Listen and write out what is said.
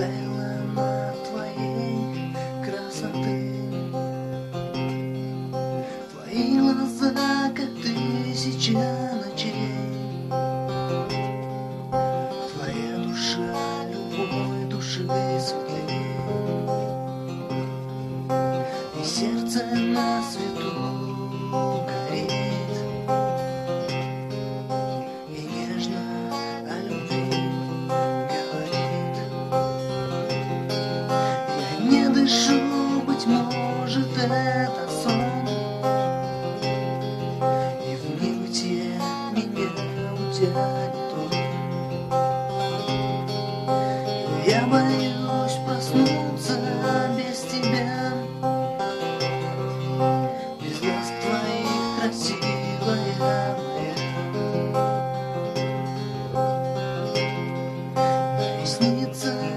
Таяла на твоей красоты. Твои глаза, как тысяча ночей. Твоя душа любой души светлей. И сердце на свету горит. И нежно о любви говорит. Я не дышу, быть может, это сон. И в небытие меня утянет он. Я боюсь проснуться без тебя, без глаз твоих, красивая моя. Наснится